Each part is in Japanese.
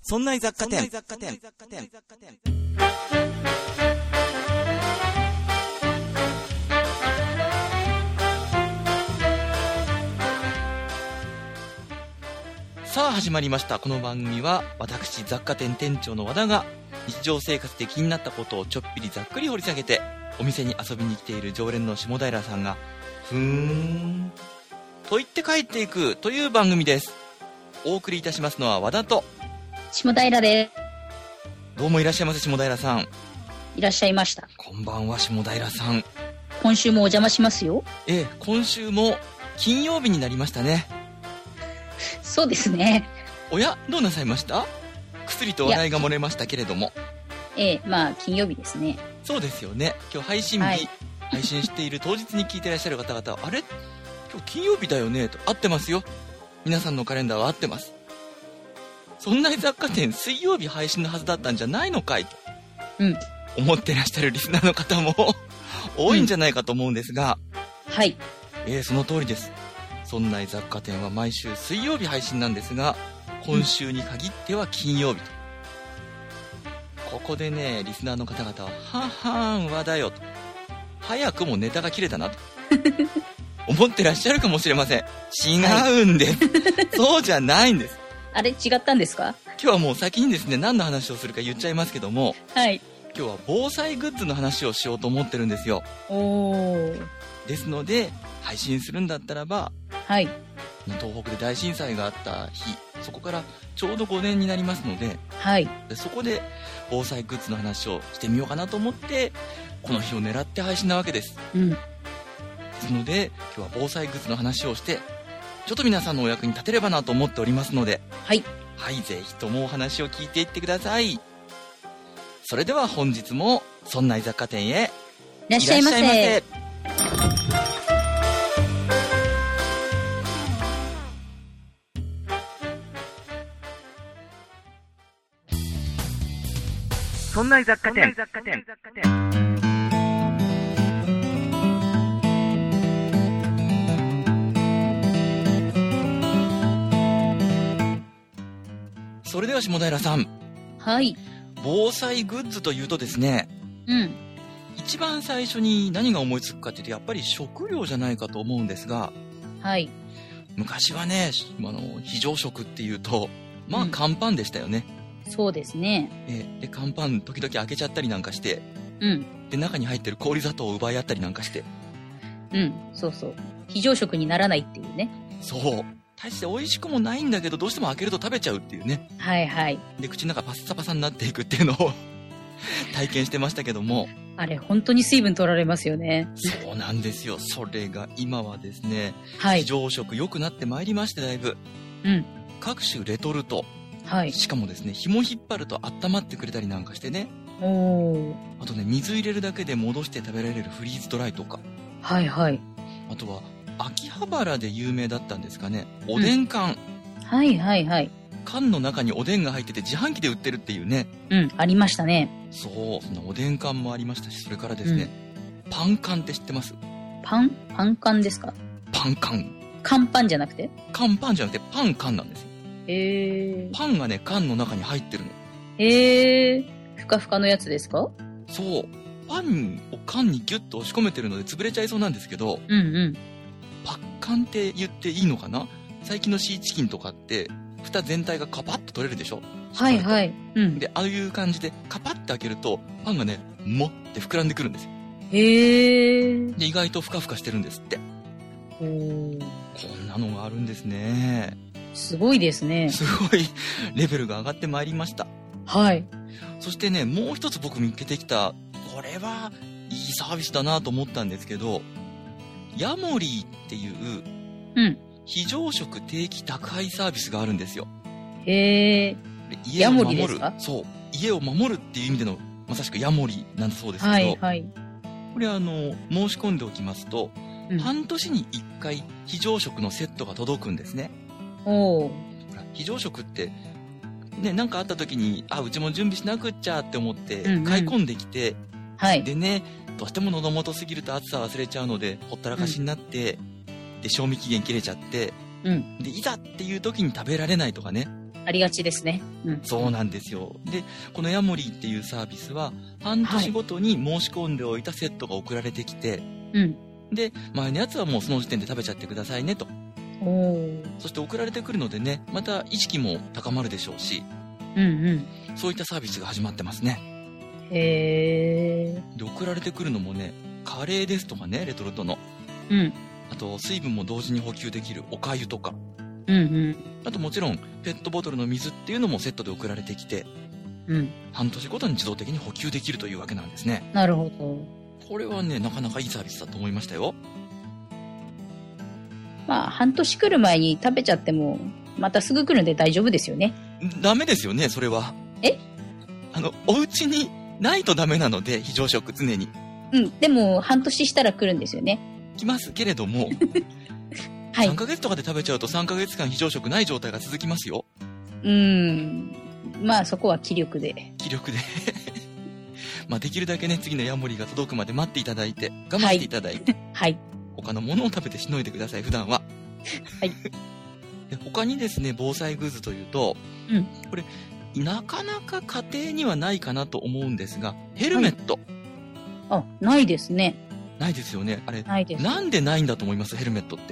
そんな雑貨店。さあ始まりました。この番組は私雑貨店店長の和田が日常生活で気になったことをちょっぴりざっくり掘り下げて、お店に遊びに来ている常連の下平さんがふーんと言って帰っていくという番組です。お送りいたしますのは和田と下平です。 どうもいらっしゃいませ。下平さんいらっしゃいました。 こんばんは。下平さん、 今週もお邪魔しますよ。 今週も金曜日になりましたね。 そうですね。 おや、どうなさいました？薬と話題が漏れましたけれども。 まあ金曜日ですね。 そうですよね。今日配信日、 はい、 配信している当日に聞いていらっしゃる方々はあれ今日金曜日だよねと。合ってますよ。皆さんのカレンダーは合ってます。そんな雑貨店水曜日配信のはずだったんじゃないのかいと、思ってらっしゃるリスナーの方も多いんじゃないかと思うんですが、 はい、 その通りです。そんな雑貨店は毎週水曜日配信なんですが、今週に限っては金曜日と。ここでね、リスナーの方々はははーん和だよと、早くもネタが切れたなと思ってらっしゃるかもしれません。違うんです、そうじゃないんです。 あれ違ったんですか？ 今日はもう先にですね、何の話をするか言っちゃいますけども、 はい、 今日は防災グッズの話をしようと思ってるんですよ。ですので配信するんだったらば、はい、東北で大震災があった日、そこからちょうど5年になりますので、はい、でそこで防災グッズの話をしてみようかなと思ってこの日を狙って配信なわけです。ですので今日は防災グッズの話をしてちょっと皆さんのお役に立てればなと思っておりますので、はいはい、ぜひともお話を聞いていってください。それでは本日もそんな雑貨店へいらっしゃいませ。 そんな雑貨店。それでは下平さん、 はい、 防災グッズというとですね、一番最初に何が思いつくかというとやっぱり食料じゃないかと思うんですが、はい、昔はね、非常食っていうとまあ乾パンでしたよね。 そうですね。 で乾パン時々開けちゃったりなんかして、で中に入ってる氷砂糖を奪い合ったりなんかして、 そうそう、非常食にならないっていうね。 そう、大して美味しくもないんだけどどうしても開けると食べちゃうっていうね。はいはい。で口の中パッサパサになっていくっていうのを体験してましたけども、 あれ本当に水分取られますよね。 そうなんですよ。それが今はですね、非常食良くなってまいりまして、だいぶ、各種レトルト、しかもですね、紐引っ張ると温まってくれたりなんかしてね。あとね、水入れるだけで戻して食べられるフリーズドライとか、あとは秋葉原で有名だったんですかね、おでん缶、缶の中におでんが入ってて自販機で売ってるっていうね。 ありましたね。 そう、そのおでん缶もありましたし、それからですね、パン缶って知ってます？ パン缶ですか？パン缶。乾パンじゃなくて？乾パンじゃなくてパン缶なんですよ。パンがね、缶の中に入ってるの。 ふかふかのやつですか？ そう、パンを缶にギュッと押し込めてるので潰れちゃいそうなんですけど、パッ缶って言っていいのかな？最近のシーチキンとかって蓋全体がカパッと取れるでしょ。で、ああいう感じでカパッて開けるとパンがね、もって膨らんでくるんですよ。で、意外とふかふかしてるんですって。こんなのがあるんですね。すごいですね。すごいレベルが上がってまいりました。そしてね、もう一つ僕見つけてきた、これはいいサービスだなと思ったんですけど、ヤモリーっていう非常食定期宅配サービスがあるんですよ。ヤモリですか？そう、家を守るっていう意味でのまさしくヤモリなんだそうですけど、これ申し込んでおきますと、半年に1回非常食のセットが届くんですね。非常食ってね、なんかあった時にうちも準備しなくっちゃって思って買い込んできて、でね、どうしても喉元すぎると暑さ忘れちゃうのでほったらかしになって、で賞味期限切れちゃって、でいざっていう時に食べられないとかね、 ありがちですね。 そうなんですよ。で、このヤモリーっていうサービスは、半年ごとに申し込んでおいたセットが送られてきて、で、前のやつはもうその時点で食べちゃってくださいねと。そして送られてくるのでね、また意識も高まるでしょうし、そういったサービスが始まってますね。で、送られてくるのもね、カレーですとかね、レトルトの。あと、水分も同時に補給できるお粥とか。あともちろん、ペットボトルの水っていうのもセットで送られてきて、半年ごとに自動的に補給できるというわけなんですね。 なるほど。 これはね、なかなかいいサービスだと思いましたよ。 まあ、半年来る前に食べちゃっても、またすぐ来るんで大丈夫ですよね。 ダメですよね、それは。お家にないとダメなので、非常食常に。 でも、半年したら来るんですよね。 来ますけれども、はい、3ヶ月とかで食べちゃうと3ヶ月間非常食ない状態が続きますよ。 まあ、そこは気力で。 気力で。まあ、できるだけね、次のヤモリが届くまで待っていただいて、我慢していただいて、 はい。 他のものを食べてしのいでください、普段は。 はい。 で、他にですね、防災グッズというと、これ、なかなか家庭にはないかなと思うんですが、ヘルメット。 ないですね。 ないですよね。あれ、 ないです。 なんでないんだと思います、ヘルメットって。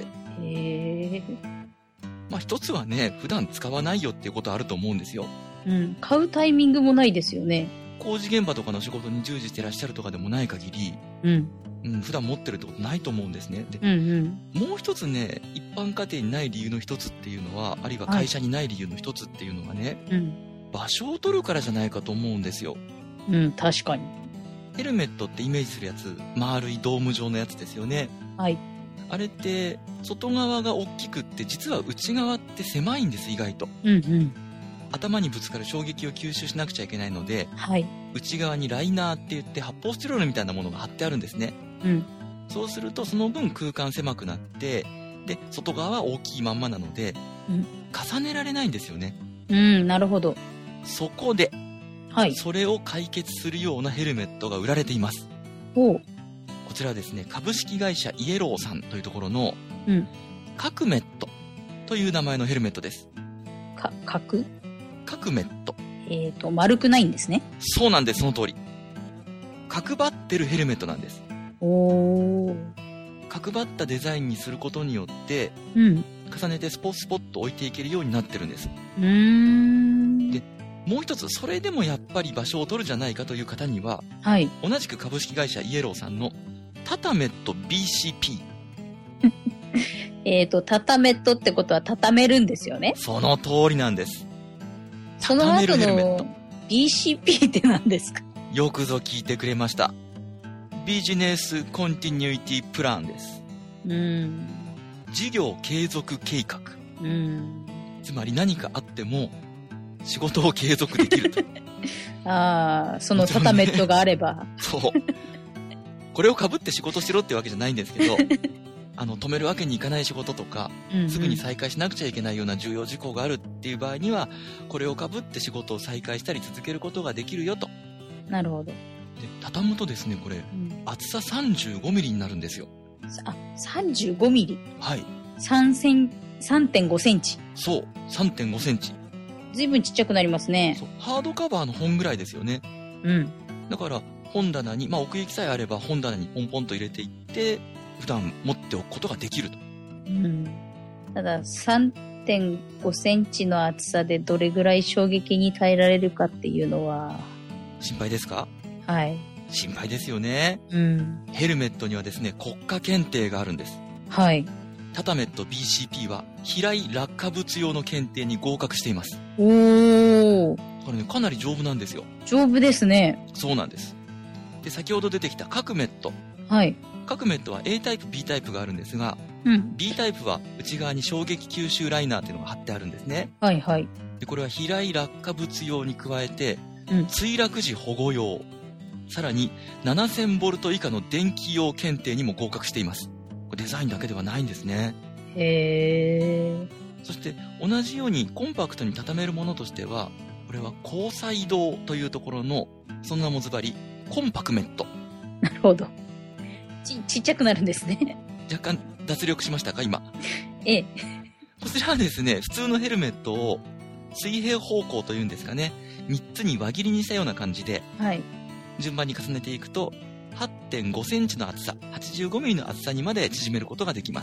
まあ一つはね、普段使わないよっていうことあると思うんですよ。 買うタイミングもないですよね。 工事現場とかの仕事に従事してらっしゃるとかでもない限り、普段持ってるってことないと思うんですね。で、もう一つね、一般家庭にない理由の一つっていうのは、あるいは会社にない理由の一つっていうのがね、場所を取るからじゃないかと思うんですよ。 確かに。 ヘルメットってイメージするやつ、丸いドーム状のやつですよね。 はい。 あれって、外側が大きくって、実は内側って狭いんです、意外と。頭にぶつかる衝撃を吸収しなくちゃいけないので、内側にライナーって言って発泡スチロールみたいなものが貼ってあるんですね。そうすると、その分空間狭くなって、で、外側は大きいまんまなので、重ねられないんですよね。 なるほど。 そこで、それを解決するようなヘルメットが売られています。 こちらはですね、株式会社イエローさんというところの、カクメットという名前のヘルメットです。 カクメット。 丸くないんですね。 そうなんです、その通り。角張ってるヘルメットなんです。角張ったデザインにすることによって、重ねてスポッと置いていけるようになってるんです。で、もう一つ、それでもやっぱり場所を取るじゃないかという方には、同じく株式会社イエローさんのタタメット BCP。 タタメットってことは畳めるんですよね。 その通りなんです。 その後の BCP って何ですか？ よくぞ聞いてくれました。ビジネスコンティニュイティプランです。事業継続計画。つまり何かあっても仕事を継続できると。 そのタタメットがあれば。 そう。これを被って仕事しろってわけじゃないんですけど、止めるわけにいかない仕事とか、すぐに再開しなくちゃいけないような重要事項があるっていう場合には、これを被って仕事を再開したり続けることができるよと。 なるほど。 で、畳むとですね、これ、厚さ35ミリになるんですよ。 35ミリ。 はい。 3.5 センチ。 そう、3.5センチ。 ずいぶんちっちゃくなりますね。 そう、ハードカバーの本ぐらいですよね。だから、本棚に、奥行きさえあれば本棚にポンポンと入れていって、普段持っておくことができると。 ただ、3.5 センチの厚さでどれぐらい衝撃に耐えられるかっていうのは。 心配ですか？ はい。 心配ですよね。ヘルメットにはですね、国家検定があるんです。 はい。 タタメット BCP は、飛来落下物用の検定に合格しています。 これね、かなり丈夫なんですよ。 丈夫ですね。 そうなんです。で、先ほど出てきたカクメット。カクメットは A タイプ、B タイプがあるんですが、B タイプは内側に衝撃吸収ライナーっていうのが貼ってあるんですね。で、これは飛来落下物用に加えて、墜落時保護用、さらに7000ボルト以下の電気用検定にも合格しています。これデザインだけではないんですね。そして同じようにコンパクトに畳めるものとしては、これは高彩堂というところの、その名もズバリコンパクメット。 なるほど。ちっちゃくなるんですね。 若干脱力しましたか今。 ええ。 こちらはですね、普通のヘルメットを水平方向というんですかね、3つに輪切りにしたような感じで、 はい。 順番に重ねていくと、8.5 センチの厚さ、85ミリの厚さにまで縮めることができます。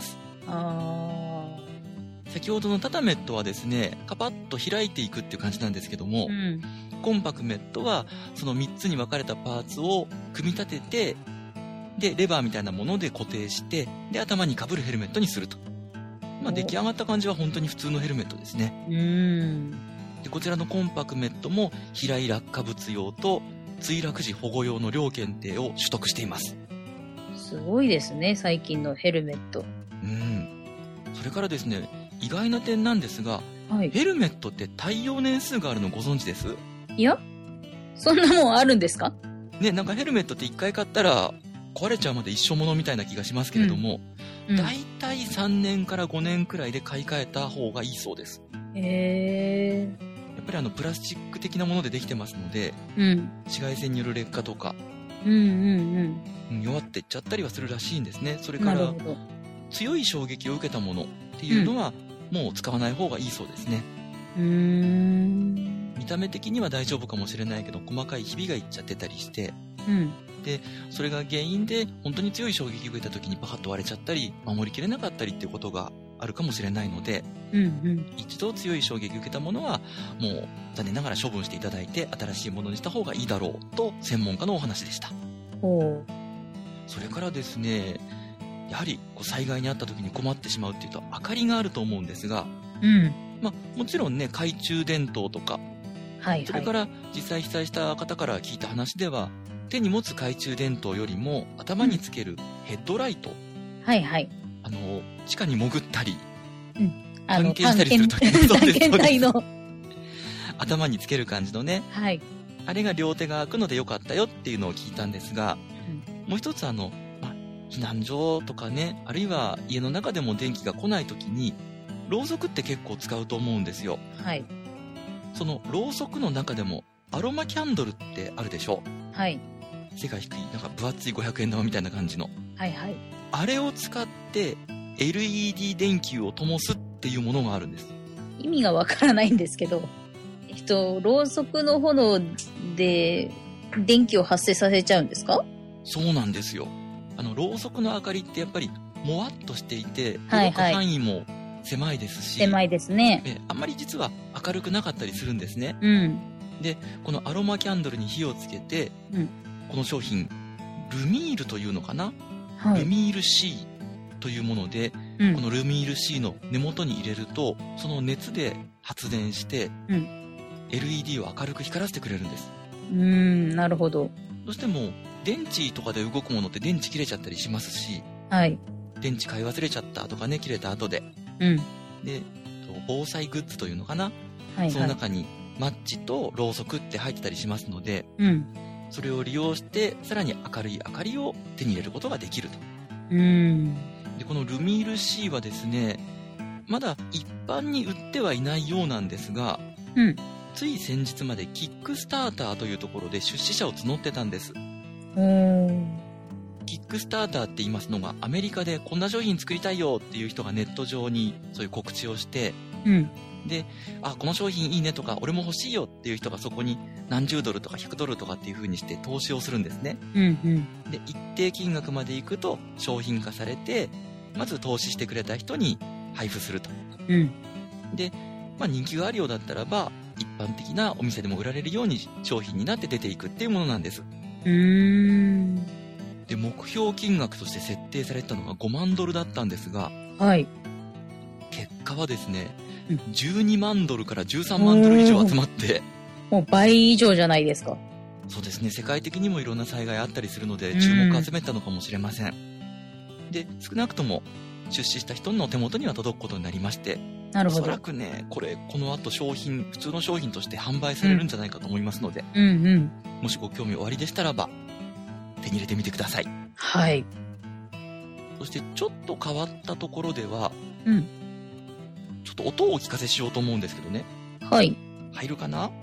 先ほどのタタメットはですね、カパッと開いていくっていう感じなんですけども、コンパクメットはその3つに分かれたパーツを組み立てて、で、レバーみたいなもので固定して、で、頭に被るヘルメットにすると。出来上がった感じは本当に普通のヘルメットですね。で、こちらのコンパクメットも飛来落下物用と墜落時保護用の両検定を取得しています。 すごいですね、最近のヘルメット。 それからですね、意外な点なんですが、ヘルメットって耐用年数があるのご存知です？ いや、そんなもんあるんですか？ ね、なんかヘルメットって1回買ったら壊れちゃうまで一生ものみたいな気がしますけれども、だいたい3年から5年くらいで買い替えた方がいいそうです。やっぱりプラスチック的なものでできてますので、紫外線による劣化とか、弱っていっちゃったりはするらしいんですね。それから強い衝撃を受けたものっていうのは、もう使わない方がいいそうですね。見た目的には大丈夫かもしれないけど、細かいひびがいっちゃってたりして、で、それが原因で本当に強い衝撃を受けた時にパカッと割れちゃったり、守りきれなかったりっていうことがあるかもしれないので、一度強い衝撃を受けたものはもう残念ながら処分していただいて、新しいものにした方がいいだろうと専門家のお話でした。それからですね、やはり災害に遭った時に困ってしまうっていうと、明かりがあると思うんですが、もちろんね、懐中電灯とか、それから実際被災した方から聞いた話では、手に持つ懐中電灯よりも頭につけるヘッドライト、地下に潜ったり、探検したりするときの頭につける感じのね、あれが両手が開くのでよかったよっていうのを聞いたんですが、もう一つ避難所とかね、あるいは家の中でも電気が来ないときに、ろうそくって結構使うと思うんですよ。そのろうそくの中でもアロマキャンドルってあるでしょ。背が低い、なんか分厚い500円玉みたいな感じの。あれを使って LED 電球を灯すっていうものがあるんです。 意味がわからないんですけど、ろうそくの炎で電気を発生させちゃうんですか？そうなんですよ。ろうそくの明かりってやっぱりもわっとしていて、届く範囲も狭いですし、 狭いですね。 あんまり実は明るくなかったりするんですね。で、このアロマキャンドルに火をつけて、この商品、ルミールというのかな、ルミール C というもので、このルミール C の根元に入れると、その熱で発電して、LED を明るく光らせてくれるんです。 なるほど。 どうしても電池とかで動くものって電池切れちゃったりしますし、電池買い忘れちゃったとかね、切れた後で、で、防災グッズというのかな、その中にマッチとろうそくって入ってたりしますので、それを利用してさらに明るい明かりを手に入れることができると。で、このルミール C はですね、まだ一般に売ってはいないようなんですが、つい先日までキックスターターというところで出資者を募ってたんです。キックスターターって言いますのが、アメリカでこんな商品作りたいよっていう人がネット上にそういう告知をして、で、この商品いいねとか、俺も欲しいよっていう人がそこに何十ドルとか100ドルとかっていう風にして投資をするんですね。で、一定金額までいくと商品化されて、まず投資してくれた人に配布すると。で、人気があるようだったらば、一般的なお店でも売られるように商品になって出ていくっていうものなんです。で、目標金額として設定されたのが5万ドルだったんですが、結果はですね、12万ドルから13万ドル以上集まって、 もう倍以上じゃないですか。 そうですね、世界的にもいろんな災害あったりするので注目を集めたのかもしれません。で、少なくとも出資した人の手元には届くことになりまして、おそらくね、この後普通の商品として販売されるんじゃないかと思いますので、もしご興味おありでしたらば手に入れてみてください。そしてちょっと変わったところでは、ちょっと音をお聞かせしようと思うんですけどね。入るかな？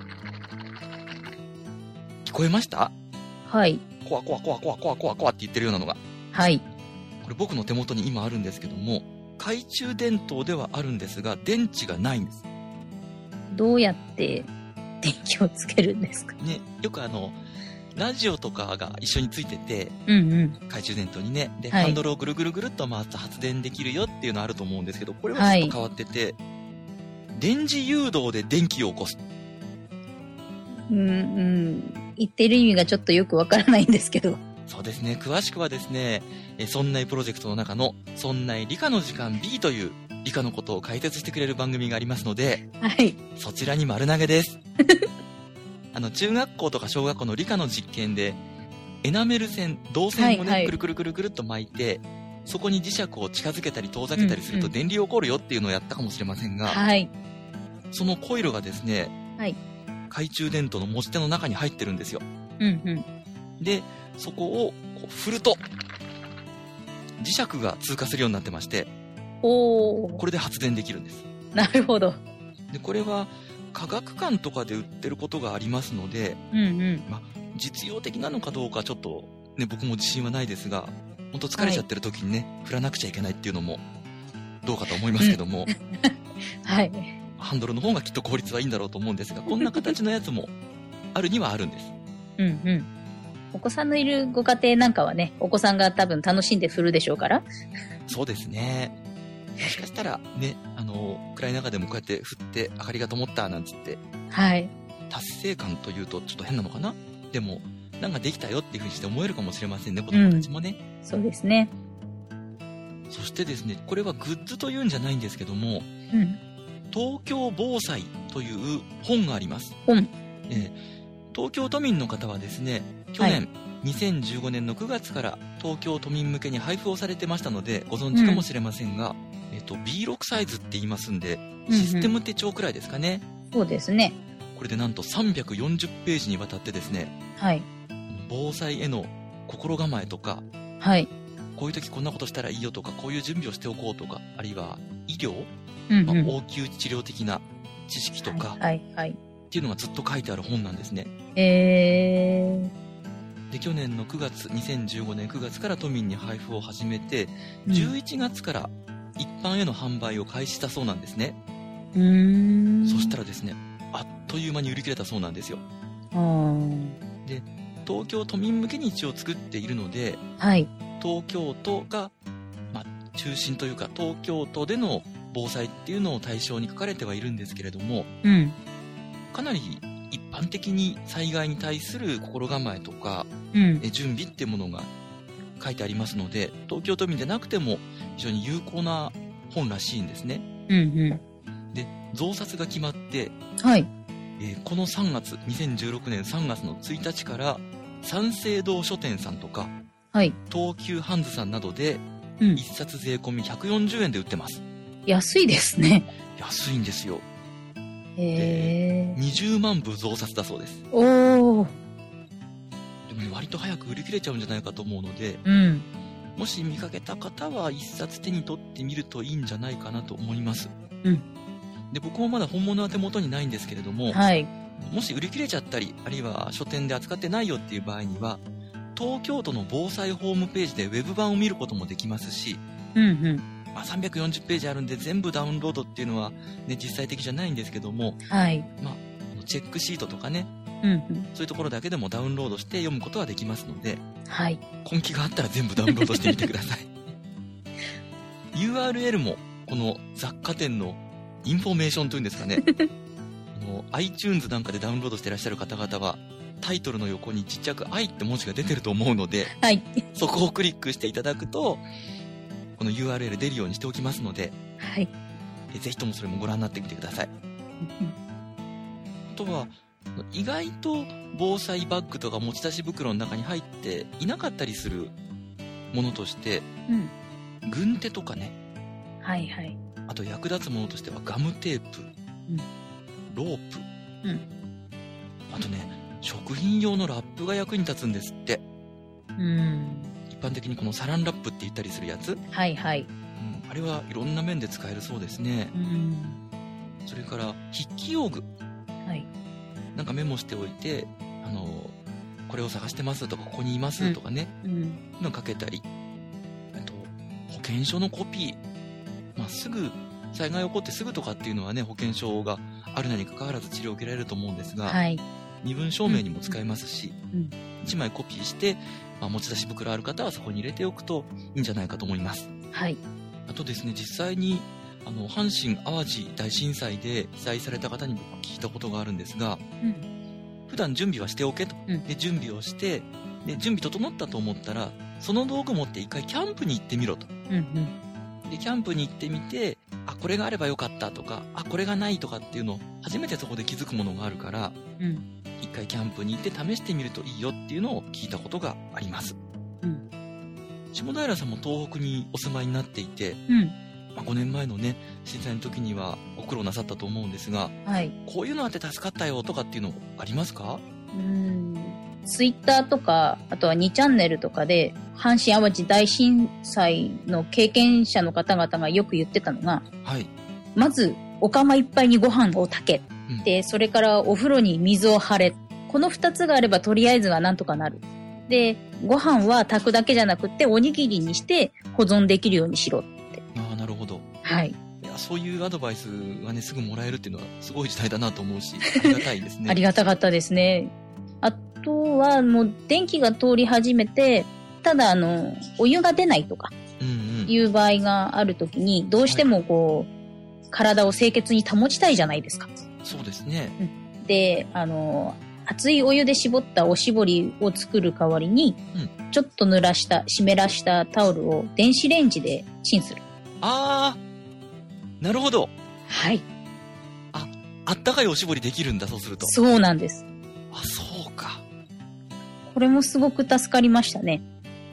聞こえました？コワコワコワコワコワコワコワって言ってるようなのが。これ僕の手元に今あるんですけども、懐中電灯ではあるんですが電池がないんです。 どうやって電気をつけるんですかね。よくラジオとかが一緒についてて、懐中電灯にね。で、ハンドルをぐるぐるぐるっと回すと発電できるよっていうのあると思うんですけど、これはちょっと変わってて、電磁誘導で電気を起こす。 言ってる意味がちょっとよくわからないんですけど。 そうですね。詳しくはですね、そんないプロジェクトの中の、そんない理科の時間 B という理科のことを解説してくれる番組がありますので、そちらに丸投げです。中学校とか小学校の理科の実験で、エナメル線、導線をね、くるくるくるくるっと巻いて、そこに磁石を近づけたり遠ざけたりすると電流起こるよっていうのをやったかもしれませんが、そのコイルがですね、懐中電灯の持ち手の中に入ってるんですよ。で、そこをこう振ると、磁石が通過するようになってまして、これで発電できるんです。 なるほど。 で、これは科学館とかで売ってることがありますので、実用的なのかどうかちょっとね、僕も自信はないですが、本当疲れちゃってる時にね、振らなくちゃいけないっていうのもどうかと思いますけども、ハンドルの方がきっと効率はいいんだろうと思うんですが、こんな形のやつもあるにはあるんです。 お子さんのいるご家庭なんかはね、お子さんが多分楽しんで振るでしょうから。 そうですね。もしかしたらね、暗い中でもこうやって振って明かりが灯ったなんつって、達成感というとちょっと変なのかな。でも、なんかできたよっていうふうにして思えるかもしれませんね、子供たちもね。 そうですね。 そしてですね、これはグッズというんじゃないんですけども、東京防災という本があります。東京都民の方はですね、去年、2015年の9月から東京都民向けに配布をされてましたので、ご存知かもしれませんが、B6 サイズって言いますんで、システム手帳くらいですかね。 そうですね。 これでなんと340ページにわたってですね、防災への心構えとか、こういう時こんなことしたらいいよとか、こういう準備をしておこうとか、あるいは医療、応急治療的な知識とか、っていうのがずっと書いてある本なんですね。で、去年の2015年9月から都民に配布を始めて、11月から一般への販売を開始したそうなんですね。そしたらですね、あっという間に売り切れたそうなんですよ。で、東京都民向けに一応作っているので、東京都が、中心というか、東京都での防災っていうのを対象に書かれてはいるんですけれども、かなり一般的に災害に対する心構えとか、準備っていうものが書いてありますので、東京都民でなくても非常に有効な本らしいんですね。で、増刷が決まって、この2016年3月の1日から三省堂書店さんとか、東急ハンズさんなどで1冊税込み140円で売ってます。 安いですね。 安いんですよ。20万部増刷だそうです。でもね、割と早く売り切れちゃうんじゃないかと思うので、もし見かけた方は1冊手に取ってみるといいんじゃないかなと思います。で、僕もまだ本物は手元にないんですけれども、もし売り切れちゃったり、あるいは書店で扱ってないよっていう場合には、東京都の防災ホームページでウェブ版を見ることもできますし、340ページあるんで全部ダウンロードっていうのは、ね、実際的じゃないんですけども、チェックシートとかね、そういうところだけでもダウンロードして読むことはできますので、根気があったら全部ダウンロードしてみてください。URL もこの雑貨店のインフォメーションというんですかねiTunes なんかでダウンロードしてらっしゃる方々はタイトルの横にちっちゃく愛って文字が出てると思うので、そこをクリックしていただくとこの URL 出るようにしておきますので、ぜひともそれもご覧になってみてください。あとは意外と防災バッグとか持ち出し袋の中に入っていなかったりするものとして、軍手とかね、あと役立つものとしてはガムテープ、ロープ、あとね、食品用のラップが役に立つんですって。一般的にこのサランラップって言ったりするやつ、あれはいろんな面で使えるそうですね。それから筆記用具、なんかメモしておいて、これを探してますとか、ここにいますとかね、のかけたり、あと保険証のコピー、すぐ災害起こってすぐとかっていうのはね、保険証があるなに関わらず治療を受けられると思うんですが、 はい。 身分証明にも使えますし、 うん 1枚コピーして、持ち出し袋ある方はそこに入れておくといいんじゃないかと思います。 はい。 あとですね、実際に阪神・淡路大震災で被災された方に僕聞いたことがあるんですが、普段準備はしておけと。で、準備をして、で、準備整ったと思ったら、その道具持って一回キャンプに行ってみろと。で、キャンプに行ってみて、これがあればよかったとか、これがないとかっていうのを初めてそこで気づくものがあるから、一回キャンプに行って試してみるといいよっていうのを聞いたことがあります。下平さんも東北にお住まいになっていて、5年前のね、震災の時にはご苦労なさったと思うんですが、 はい。 こういうのあって助かったよとかっていうのありますか？ ツイッターとか、あとは2チャンネルとかで、阪神淡路大震災の経験者の方々がよく言ってたのが、 はい。 まず、お釜いっぱいにご飯を炊け。で、それからお風呂に水を張れ。この2つがあればとりあえずはなんとかなる。で、ご飯は炊くだけじゃなくっておにぎりにして保存できるようにしろって。 なるほど。 はい。 いや、そういうアドバイスがね、すぐもらえるっていうのはすごい時代だなと思うし、ありがたいですね。 ありがたかったですね。あとは、もう電気が通り始めて、ただお湯が出ないとか、いう場合があるときに、どうしてもこう、体を清潔に保ちたいじゃないですか。 そうですね。 で、熱いお湯で絞ったおしぼりを作る代わりに、ちょっと濡らした、湿らしたタオルを電子レンジでチンする。 なるほど。 はい。 あったかいおしぼりできるんだ、そうすると。 そうなんです。 そうか。 これもすごく助かりましたね。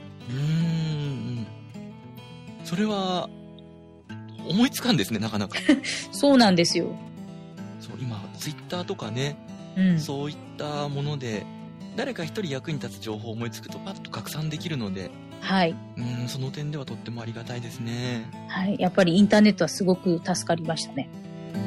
それは、思いつかんですね、なかなか。 そうなんですよ。 そう、今、ツイッターとかね、そういったもので、誰か一人役に立つ情報を思いつくとパッと拡散できるので、 はい。 その点ではとってもありがたいですね。 はい。やっぱりインターネットはすごく助かりましたね。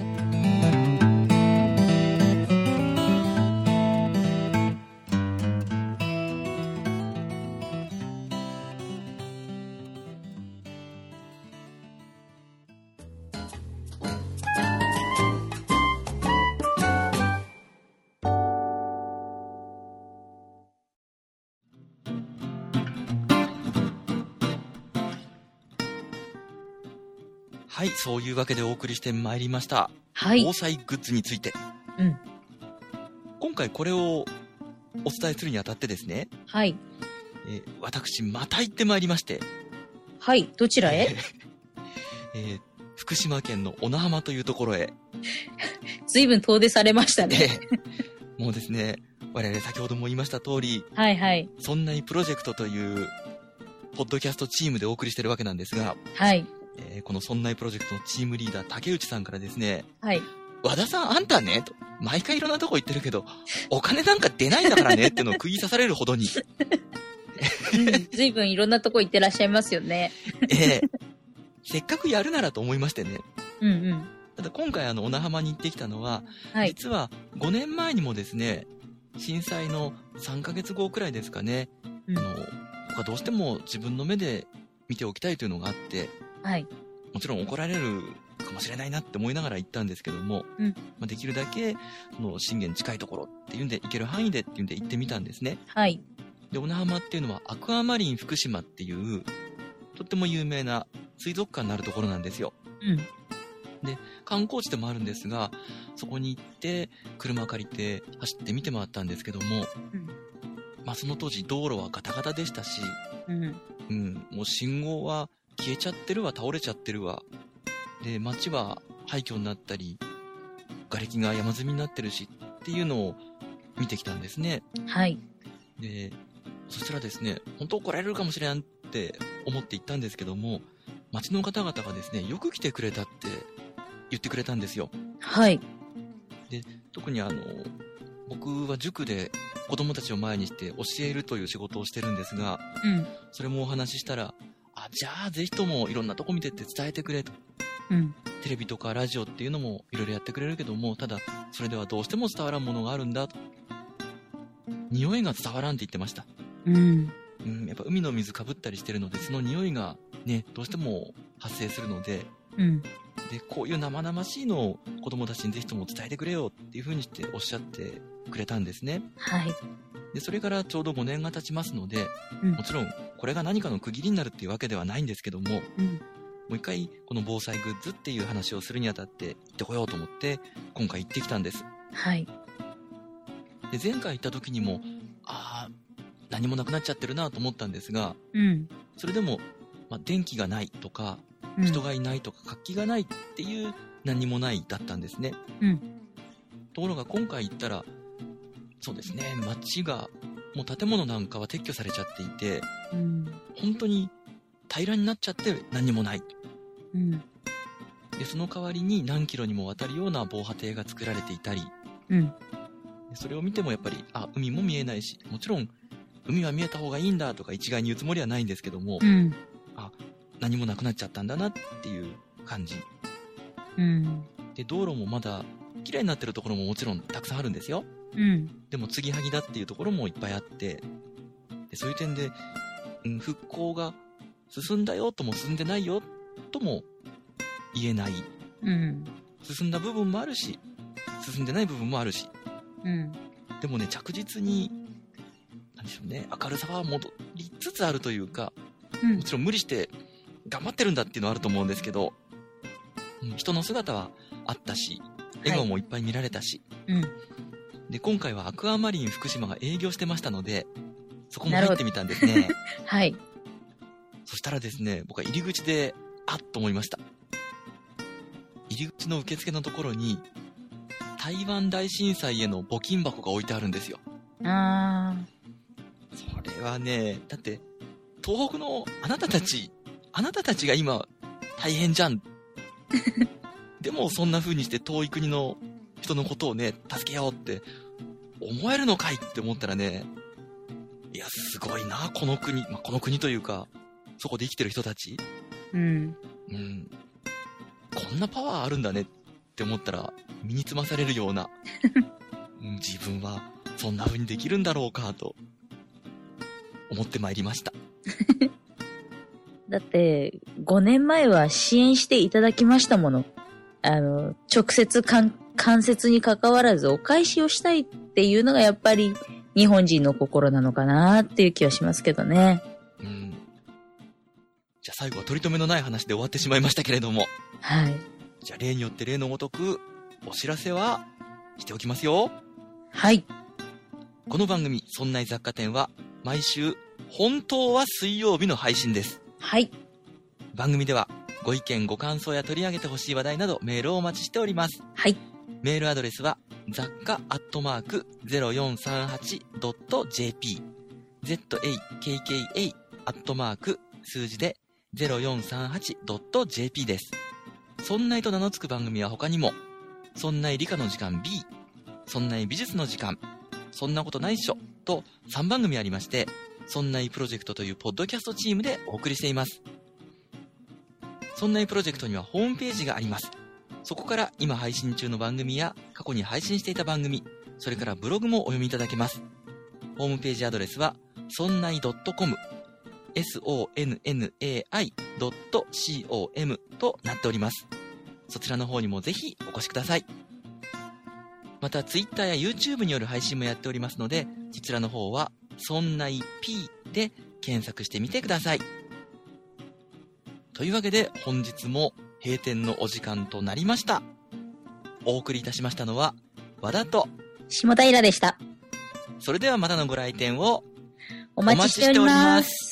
はい、そういうわけでお送りしてまいりました。 はい。 防災グッズについて。今回これをお伝えするにあたってですね。 はい。 私、また行ってまいりまして。 はい、どちらへ？ 福島県の小名浜というところへ。 随分遠出されましたね。 もうですね、我々先ほども言いました通り、 はいはい。 そんないプロジェクトという、ポッドキャストチームでお送りしてるわけなんですが、 はい。 このそんないプロジェクトのチームリーダー、竹内さんからですね、 はい。 和田さん、あんたね、と、毎回いろんなとこ行ってるけど、お金なんか出ないんだからね、っていうのを釘刺されるほどに。 随分いろんなとこ行ってらっしゃいますよね。 せっかくやるならと思いましてね。ただ今回小名浜に行ってきたのは、実は5年前にもですね、震災の3ヶ月後くらいですかね、僕はどうしても自分の目で見ておきたいというのがあって、もちろん怒られるかもしれないなって思いながら行ったんですけども、できるだけその震源近いところっていうんで行ける範囲でっていうんで行ってみたんですね。で、小名浜っていうのはアクアマリン福島っていうとっても有名な水族館のあるところなんですよ。で、観光地でもあるんですが、そこに行って車借りて走って見て回ったんですけども、その当時道路はガタガタでしたし、もう信号は消えちゃってるわ、倒れちゃってるわ。で、街は廃墟になったり、瓦礫が山積みになってるしっていうのを見てきたんですね。で、そしたらですね、本当怒られるかもしれんって思って行ったんですけども、街の方々がですね、よく来てくれたって言ってくれたんですよ。で、特に僕は塾で子供たちを前にして教えるという仕事をしてるんですが、それもお話ししたら、じゃあぜひともいろんなとこ見てって伝えてくれと。テレビとかラジオっていうのもいろいろやってくれるけども、ただそれではどうしても伝わらんものがあるんだと。匂いが伝わらんって言ってました。やっぱ海の水かぶったりしてるので、その匂いがね、どうしても発生するので、 で、こういう生々しいのを子供たちにぜひとも伝えてくれよっていう風にしておっしゃってくれたんですね。 はい。 で、それからちょうど5年が経ちますので、もちろんこれが何かの区切りになるっていうわけではないんですけども、もう一回この防災グッズっていう話をするにあたって行ってこようと思って今回行ってきたんです。 はい。 で、前回行った時にも何もなくなっちゃってるなと思ったんですが、それでも、電気がないとか、人がいないとか活気がないっていう何もないだったんですね。ところが今回行ったら、そうですね、街がもう建物なんかは撤去されちゃっていて、本当に平らになっちゃって何もない。で、その代わりに何キロにもわたるような防波堤が作られていたり、それを見てもやっぱり海も見えないし、もちろん海は見えた方がいいんだとか一概に言うつもりはないんですけども、何もなくなっちゃったんだなっていう感じ。で、道路もまだ綺麗になってるところももちろんたくさんあるんですよ。でも継ぎはぎだっていうところもいっぱいあって、でそういう点で、復興が進んだよとも進んでないよとも言えない。進んだ部分もあるし、進んでない部分もあるし。でもね、着実に、なんでしょうね、明るさは戻りつつあるというか、もちろん無理して頑張ってるんだっていうのはあると思うんですけど、人の姿はあったし、笑顔もいっぱい見られたし、で、今回はアクアマリン福島が営業してましたので、そこも入ってみたんですね。 はい。 そしたらですね、僕は入り口で、あっと思いました。入り口の受付のところに、台湾大震災への募金箱が置いてあるんですよ。それはね、だって、東北のあなたたちが今、大変じゃん。でもそんな風にして遠い国の人のことをね、助けようって思えるのかいって思ったらね、いや、すごいな、この国、この国というか、そこで生きてる人たち。こんなパワーあるんだねって思ったら、身につまされるような、自分はそんな風にできるんだろうかと、思ってまいりました。 だって、5年前は支援していただきましたもの。直接間接に関わらずお返しをしたいっていうのがやっぱり日本人の心なのかなっていう気はしますけどね。 じゃあ最後は取り留めのない話で終わってしまいましたけれども。 はい。 じゃあ例によって例のごとくお知らせはしておきますよ。 はい。 この番組、そんない雑貨店は毎週本当は水曜日の配信です。 はい。 番組ではご意見ご感想や取り上げてほしい話題などメールをお待ちしております。 はい。 メールアドレスは雑貨@0438.jp zakka@ 数字で 0438.jp です。そんないと名の付く番組は他にも、そんない理科の時間 B、そんない美術の時間、そんなことないっしょと3番組ありまして、そんないプロジェクトというポッドキャストチームでお送りしています。そんないプロジェクトにはホームページがあります。そこから今配信中の番組や過去に配信していた番組、それからブログもお読みいただけます。ホームページアドレスはそんない .com sonnai.com となっております。そちらの方にもぜひお越しください。また Twitter や YouTube による配信もやっておりますので、そちらの方はそんない P で検索してみてください。というわけで本日も閉店のお時間となりました。お送りいたしましたのは和田と下平でした。 それではまたのご来店をお待ちしております。